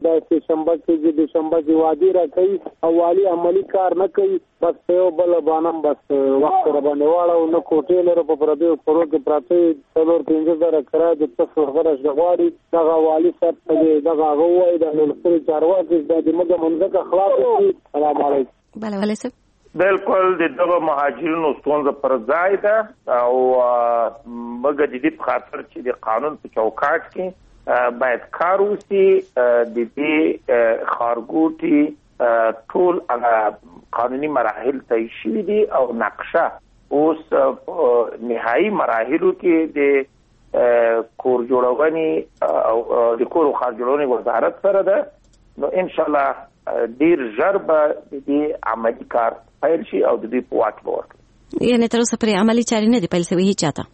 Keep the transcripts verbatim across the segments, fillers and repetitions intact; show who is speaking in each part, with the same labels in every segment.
Speaker 1: د سپتمبر کې د دسمبر کې وادي را کوي او والی عملی کار نه کوي بس یو بل باندې بس وخت را باندې واړو نو کوټې لري په پردیو پرو کې پراته څلور پنځه زره کرا د تاسو غرش غواړي دغه والی صاحب ته دغه غوای د نلخري چارواکي د موږ منځه خلاص شي. السلام علیکم.
Speaker 2: بله ولی صاحب
Speaker 3: بالکل د دغه مهاجرینو ستونزه پر ځای ده او موږ د دې په خاطر چې د قانون په چوکاټ کې باید کار وشي د دې خارګوټي ټول هغه قانوني مراحل طی شوي دي او نقشه اوس نهایي مراحلو کې د کور جوړونې او د کور او خار جوړونې وزارت سره ده. نو ان شاء الله ډیر ژر به د دې عملي کار پیل شي او د دې په واټ به ورکړي.
Speaker 2: یعنې تر اوسه پرې عملي چارې نه دي پیل شوي هیڅ چاته؟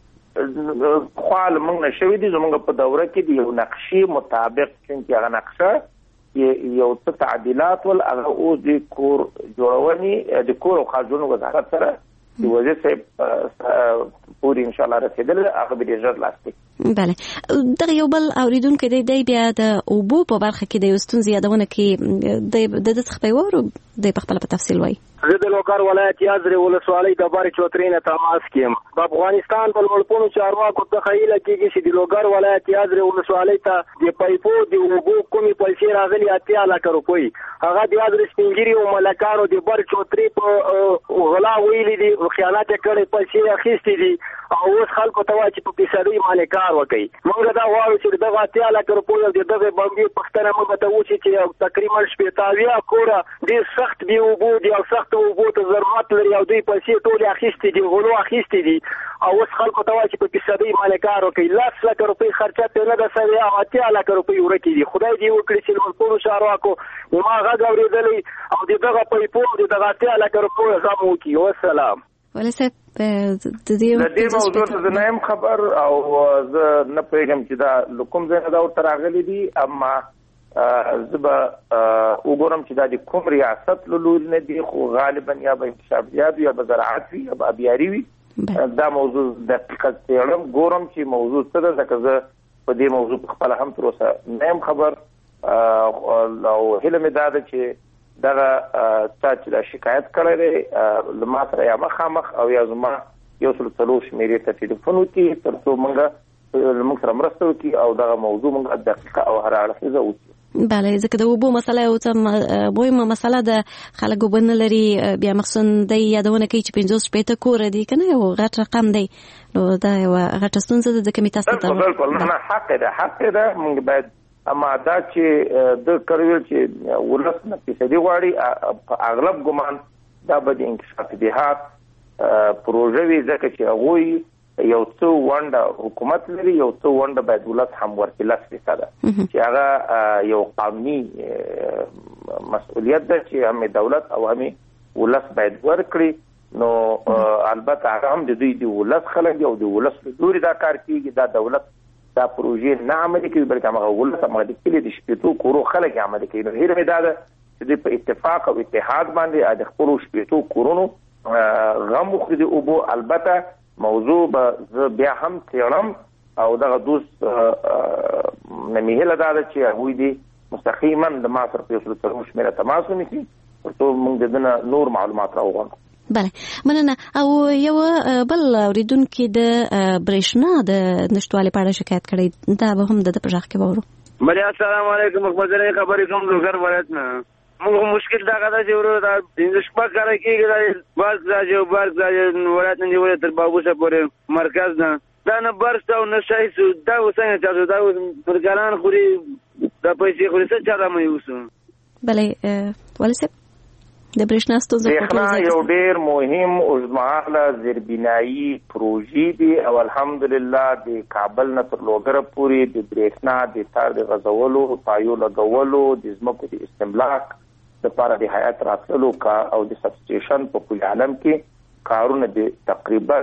Speaker 3: خو موږ نه شوي دي. زموږ په دوره کې د یو نقشې مطابق چې هغه نقشه یو څه تعدیلات ول هغه اوس د کور جوړونې د کور او خار جوړونې وزارت سره د وزیر صاحب پورې ان شاء الله رسیدل هغه به ډېر ژر لاسلیک.
Speaker 2: بله دغه یو بل اوریدونکو دی دی بیا د اوبو په برخه کې د یو ستونزې یادونه کې د د څخه پیوارو د په خپل په تفصیل وایي.
Speaker 1: زه د لوګر ولایت یازرې ولسوالۍ د بار چوترینه تماس کیم. په افغانستان په لوړپوړو چارواکو څخه ایله کېږي چې د لوګر ولایت یازرې ولسوالۍ ته د پایپو د اوبو کومې پیسې راغلي اتیا لکه روپۍ هغه د یازرې سپینګیري او ملکانو د بار چوتري په غلا ویلي دي خیانت کړي پیسې اخیستې دي او اوس خلکو ته وایي چې په فیصدي باندې کار وکړي. موږ دا غواړو چې دغه اتیا لکه روپۍ او دغه باندې پښتنه موږ ته وشي چې تقریبا شپږ اویا کوره ډېر سخت دی اوبو دی او سخت اوبو ته ضرورت لري او دوی پیسې ټولې اخیستې دي غلو اخیستې دي او اوس خلکو ته وایي چې په فیصدي باندې کار وکړي. لس لکه روپۍ خرچه پرې نه ده سوې او اتیا لکه روپۍ ورکې دي. خدای دې وکړي چې لوړپوړو چارواکو زما غږ اورېدلی او د دغه پیپو د دغه اتیا لکه روپیو غم وکړي. والسلام.
Speaker 2: ولی صاحب د
Speaker 3: دې موضوع ته زه نه یم خبر او زه نه پوهېږم چې دا کوم ځای نه دا ورته راغلي دي اما زه به وګورم چې دا د کوم ریاست له لوري نه دي خو غالبا یا به انکشافیات وي یا به زراعت وي یا به ابیاري وي. دا موضوع دقیقه څېړم ګورم چې موضوع څه ده ځکه زه په دې موضوع په خپله هم تر اوسه نه یم خبر او هیله مې دا ده چې دغه چا چې دا شکایت کړی دی له ما سره یا مخامخ او یا زما یو سل څلور شمېرې ته ټلیفون وکړي تر څو موږ موږ سره مرسته وکړي او دغه موضوع موږ دقیقه او هر اړخیزه وکړو.
Speaker 2: بله ځکه د اوبو مسله یو څه مهمه مسله ده. خلک اوبه نه لري بیا مخصوصا دی یادونه کوي چې پنځوس شپېته کوره دي که نه یو غټ رقم دی نو دا یوه غټه ستونزه ده ځکه مې تاسو ته
Speaker 3: بالکل نه حق ده حق ده موږ باید اما دا چې د کرویل چې ولس نه فیصدي غواړي په اغلب ګمان دا به د انکشاف دهات پروژه وي ځکه چې هغوی یو څو ونډه حکومت لري یو څو ونډه باید ولس هم ورکړي لس فیصده چې هغه یو قانوني مسؤلیت ده چې هم دولت او هم ولس باید ورکړي. نو البته هغه هم د دوی د ولس خلک او د ولس له لوري دا کار کېږي. دا دولت دا پروژې نه عملي کوي بلکې همغه ولس عملي کوي د شپېتو کورو خلک عملي کوي. نو هیله مې دا ده چې دوی په اتفاق او اتحاد باندې د خپلو شپېتو کورونو غم وخوري د اوبو. البته موضوع به بیا هم څېړم او دغه دوست نه مې هیله دا ده چې هغوی دې مستقیما د ما سره په یو سل څلور شمېره تماس ونیسي تر څو موږ د ده نه نور معلومات راوغواړو.
Speaker 2: بله مننه. او یو بل اوریدونکي د برېښنا د نشتوالي په اړه شکایت کړی دا به هم د ده په غږ کې به ورو.
Speaker 4: بله السلام علیکم مخبرې خبرې کوم لوګر ولایت نه. موږ مشکل دا غدا چې ورو دا پنځه شپږ کاله کېږي دا برق راځي او برق راځي ولایت نه نیولې تر بابوسه پورې مرکز نه دا نه برق او نه شای سو دا وسنګ چې دا پرګران خوري دا پیسې خوري څه چاره مې وسو.
Speaker 2: بله ولی صاحب د برېښنا ستونزه
Speaker 3: برېښنا یو ډېر مهم اوږدمهاله زیربنایي پروژې دي او الحمدلله د کابل نه تر لوګره پورې د برېښنا د تار د غځولو پایو لګولو د ځمکو د استملاک لپاره د هیات راتللو او د سبسټیشن په کل عالم کې کارونه د تقریبا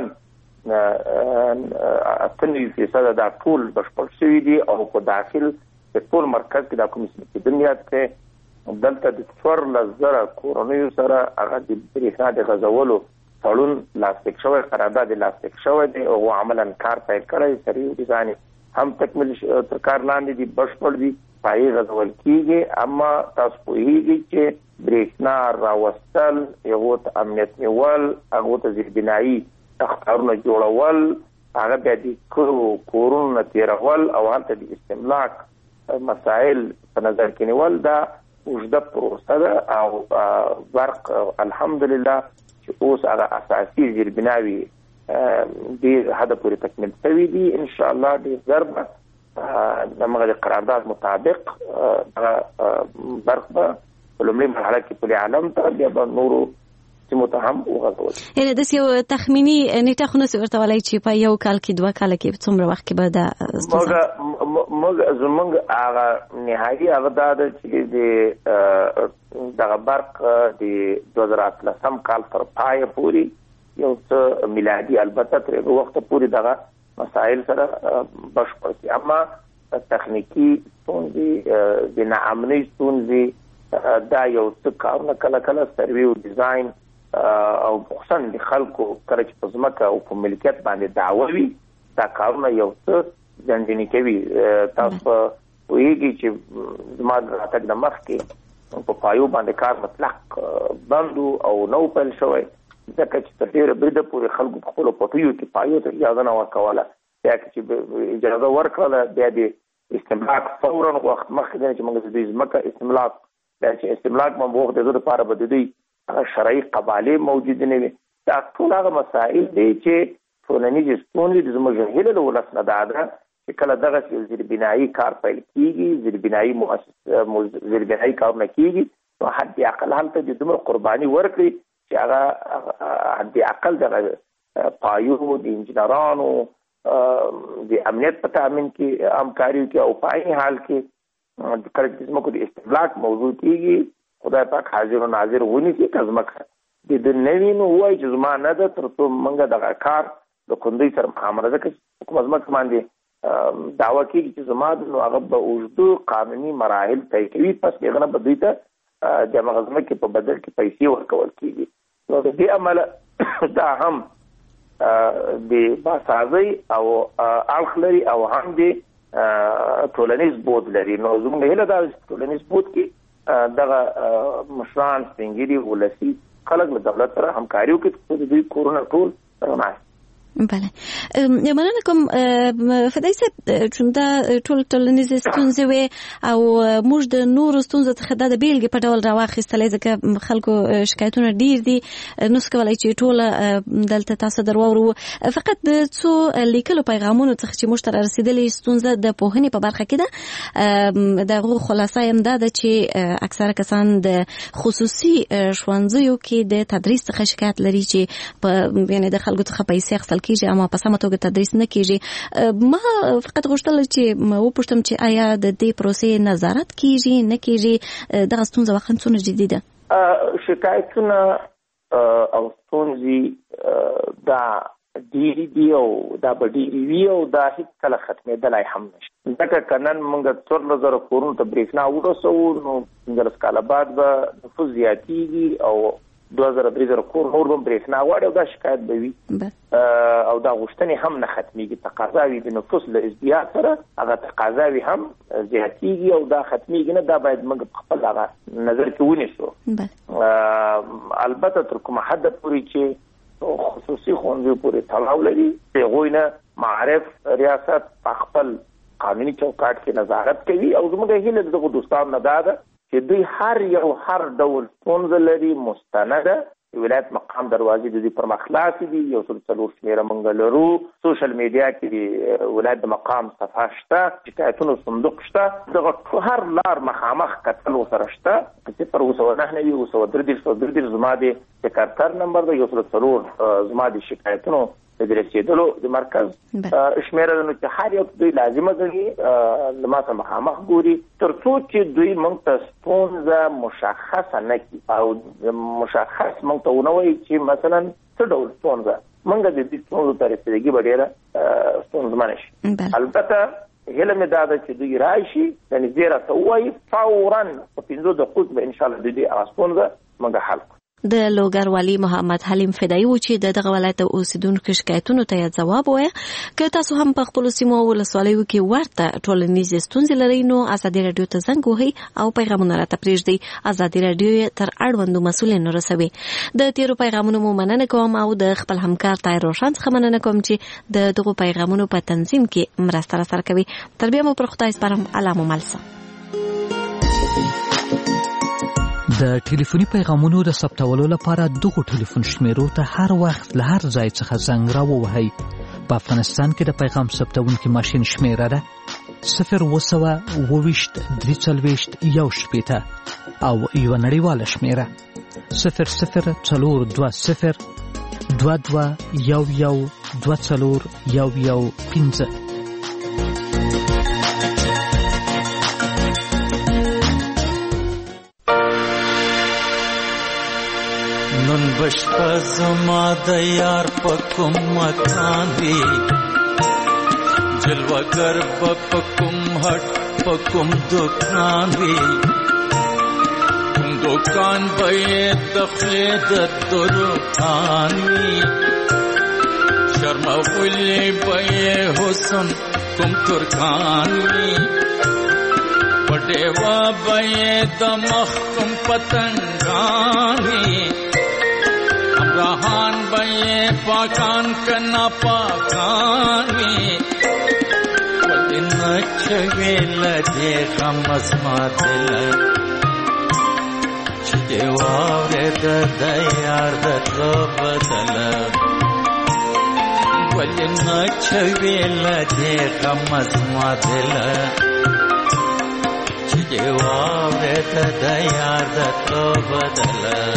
Speaker 3: اته نوي فیصده دا ټول بشپړ شوي دي او په داخل د ټول مرکز کې دا کوم څه بنیاد کې دلته د څوارلس زره کورنیو سره هغه د برېښنا د غځولو تړون لاسلیک شوی قرارداد لاسلیک شوی دی او عملا کار پیل کړی سریع ډیزاین هم تکمیل تر کار لاندې دي بشپړ دي پایې غځول کېږي، اما تاسو پوهېږئ چې برېښنا راوستل، هغو ته امنیت نیول، هغو ته زیربنایي اختارونه جوړول، هغه بیا د کورونو نه تېرول او هلته د استملاک مسایل په نظر کې نیول، دا اوږده پروسه ده او برق الحمدلله چې اوس هغه اساسي زیربناوي ډېر حده پورې تکمیل شوي دي. انشاءالله ډېر ژر به د هغه قرارداد مطابق برق به په لومړۍ مرحله کې پلي عالم ته، بیا به نورو سیمو ته هم وغځول.
Speaker 2: یعنې داسې یو تخمیني نیټه خو نسي ورته ویلی چې په یو کال کې دوه کاله کې څومره وخت کې به دا
Speaker 3: موږ زموږ هغه نهایي هغه دا ده چې د دغه برق د دوه زره اتلسم کال تر پایه پورې یو څه میلادي البته تر هغه وخته پورې دغه مسایل سره بشپړ شي، اما تخنیکي ستونزې د ناامنۍ ستونزې دا یو څه کارونه کله کله سروي او ډیزاین او خصوصا د خلکو کله چې په ځمکه او په ملکیت باندې دعوه وي، دا کارونه یو څه ځنډني کوي. تاسو پوهېږئ چې زما د راتګ نه مخکې په پایو باندې کار مطلق بند او نو پیل شوی، ځکه چې تر ډېره بریده پورې خلکو په خپلو پټیو کې پایو ته اجازه نه ورکوله. بیا چې اجازه ورکړله، بیا د استملاک فورا وخت مخکې دی چې موږ د دوی ځمکه استملاک چې استملاک مو وخت د لپاره به د دوی هغه شرعي قبالې موجود نه وي. دا ټول هغه مسایل دي چې ټولنیزې ستونزې د زموږ هیله د ولس نه دا ده چې کله دغه زیربنایي کار پیل کېږي، زیربنایي مؤسسه زیربنایي کارونه کېږي، نو حد اقل هلته د دومره قرباني ورکړي چې هغه حد اقل دغه پایو د انجینرانو د امنیت په تامین کې همکاري وکړي او په عین حال کې کله چې زموږ د استملاک موضوع کېږي، خدای پاک حاضر و ناظر ونیسي که زمکه د ده نه وي، نو ووایي چې زما نه ده، تر څو موږ دغه کار د کندوی سره مخامله ده. که کومه ځمکه باندې دعوه کېږي چې زما ده، نو هغه به اوږده قانوني مراحل طی کوي، پس هغه نه به دوی ته د همغه ځمکې په بدل کې پیسې ورکول کېږي. نو د دې امله دا هم د باسازۍ او اړخ لري او هم د ټولنیز بود لري. نو زموږ هیله دا ټولنیز بود کې دغه مشران سپین ږیري ولسي خلک له دولت سره همکاري وکړي چې د دوی کورونه ټول رڼا شي.
Speaker 2: بله، مننه کوم فدایي صاحب، چون دا ټول ټولنیزې ستونزې وې او موږ د نورو ستونزو څخه دا د بیلګې په ډول راواخیستلی، ځکه خلکو شکایتونه ډېر دي، نو څه کولی چې ټوله دلته تاسو در واورو. فقط د څو لیکلو پیغامونو څخه چې موږ ته رارسېدلې ستونزه د پوهنې په برخه کې ده، د هغو خلاصه یې هم دا ده چې اکثره کسان د خصوصي ښوونځیو کې د تدریس څخه شکایت لري چې په یعنې د خلکو څخه پیسې اخیستل کیږي اما په سمه توګه تدریس نه کیږي. ما فقط غوښتل چې وپوښتم چې آیا د دې پروسې نظارت کیږي نه کیږي؟ دغه ستونزه واقعا څومره جدي ده؟
Speaker 3: شکایتونه او ستونزې دا ډېرې دي او دا به ډېرې وي او دا هېڅکله ختمېدلی هم نشي، ځکه که نن موږ څوارلس زره کورونو ته برېښنا ورسوو، نو پنځلس کاله بعد به نفوس زیاتېږي او دوه زره درې زره کور نور به برېښنا غواړي او دا شکایت به وي او دا غوښتنې هم نه ختمېږي. تقاضاوي د نفوس له ازدیاد سره هغه تقاضاوي هم زیاتېږي او دا ختمېږي نه. دا باید موږ په خپل هغه نظر کې ونیسو. البته تر کومه حده پورې چې خصوصي ښوونځیو پورې تړاو لري، د هغوی نه معارف ریاست په خپل قانوني چوکاټ کې نظارت کوي او زموږ هیله د دغو دوستانو نه دا ده چې دوی هر یو هر ډول ستونزه لري مستنده، ولایت مقام دروازې د دوی پر مخ خلاصې دي، یو سل څلور شمېره موږ لرو، سوشل میډیا کې د ولایت د مقام صفحه شته، شکایتونو صندوق شته، دغه هر لار مخامخ کتل ورسره شته. صفر اوه سوه نهه نوي اوه سوه درې دېرش سوه درې دېرش زما د سکرټر نمبر ده، یو سل څلور زما د شکایتونو د رسېدلو د مرکز شمېره ده، نو چې هر یو دوی لازمه ګڼي له ما سره مخامخ ګوري تر څو چې دوی موږ ته ستونزه مشخصه نه کړي او مشخص موږ ته ونه وایي چې مثلا څه ډول ستونزه، موږ د دې ستونزو ته رسېدګي به ډېره ستونزمنه شي. البته هیله مې دا ده چې دوی راشي د نږدې راته ووایي، فورا په پنځو دقیقو کې به انشاءالله د دې هغه ستونزه موږ حل کړو.
Speaker 2: د لوګر والي محمد حلیم فدایي و چې د دغه ولایت اوسیدونکو شکایتونو ته ځواب وایي که تاسو هم په خپل سیمو ولسوالیو کې ورته ټولنیزې ستونزې لرئ نو ازادي رادیو ته زنګ وهئ او پیغامونه راته پرېږدئ. ازادي رادیو تر اړوندو مسؤلینو رسوي. د تیرو پیغامونو مو مننه کوم او د خپل همکار طاهر روشن څخه مننه کوم چې د دغو پیغامونو په تنظیم کې مرسته راسره کوي. تر بیا مو پر خدای سپارم. الله مو مل شه.
Speaker 5: د ټلیفوني پیغامونو د ثبتولو لپاره دغه ټلیفون شمیرو ته هر وخت له هر ځای څخه زنګ راووهئ. په افغانستان کې د پیغام ثبتونکي ماشین شمیره ده صفر اوه سوه اووه ویشت درې څلوېښت یو شپېته او یوه نړیواله شمیره صفر صفر څلور دوه صفر دوه دوه یو یو دوه څلور یو یو پنځه.
Speaker 6: نن بشپا زما د یار په کوم مکان وی جلوگر په کوم هټ په کوم دکان وی کوم دکان به د خلد درخان وی شرم ولي به حسن کوم ترکان وی پټه وا به د مخ کوم پتنګان وی رحان بھائی پاکان کنا پاکانی ودن چویل دے خمزما دل چدے وارد دیار دلو بدل ودن چویل دے خمزما دل چدے وارد دیار دلو بدل.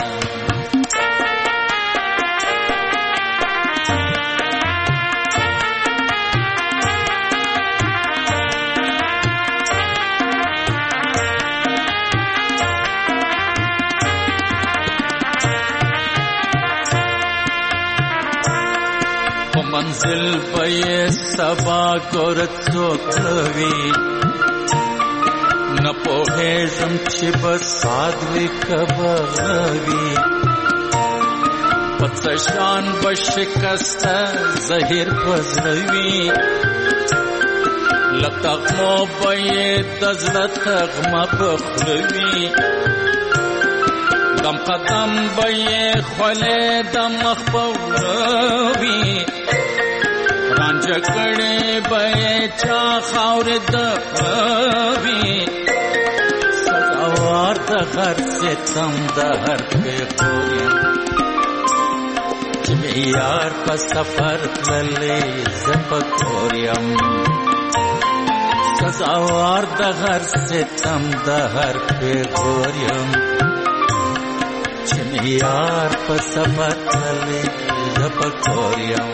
Speaker 6: منزل بے سبا گورت سوکوی نپوہیزم چی بسادوی کبغوی پتشان بشکست زہر پزروی لتغمو بے دزلت غم بخلوی دم قدم بے خلے دم اخبروی رانجکڑے بے چا خاور دقوی سزاوار دغر سے تم دہر پہ پوریم جمی یار پا سفر للے زپکوریم سزاوار دغر سے تم دہر پہ پوریم جمی یار پا سفر للے زپکوریم.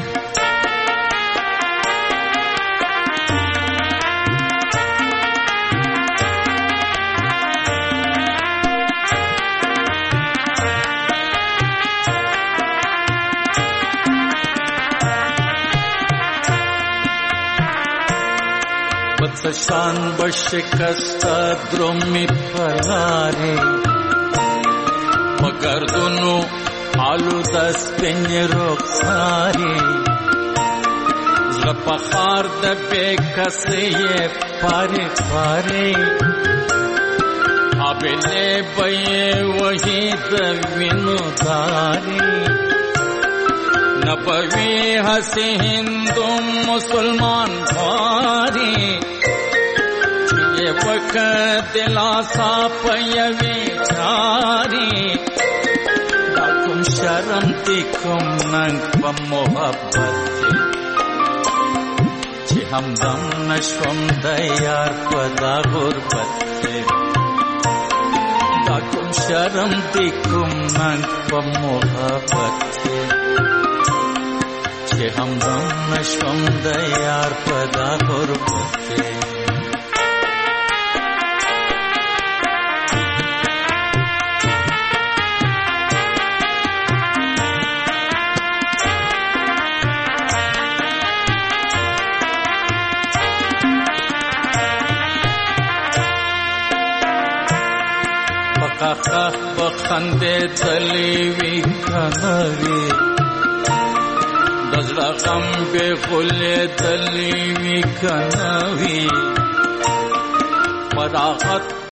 Speaker 6: شان بشکست درمی پلاری مگردونو آلو دست پنج رخساری زلپا خار دبے کسی پاری پاری آبیلے بے وحی دوینو داری نبوی ہسی ہندو مسلمان بھاری وقت دلاسا پیوی چاری داکم شرم دیکم ننگ و محبت چی همدم نشوم دیار پدا غربت داکم شرم دیکم ننگ و محبت چی همدم نشوم دیار پدا غربت. خخ بخندې دلی وی کنوي دزړه غم به غلې دلی وی کنوي پداغت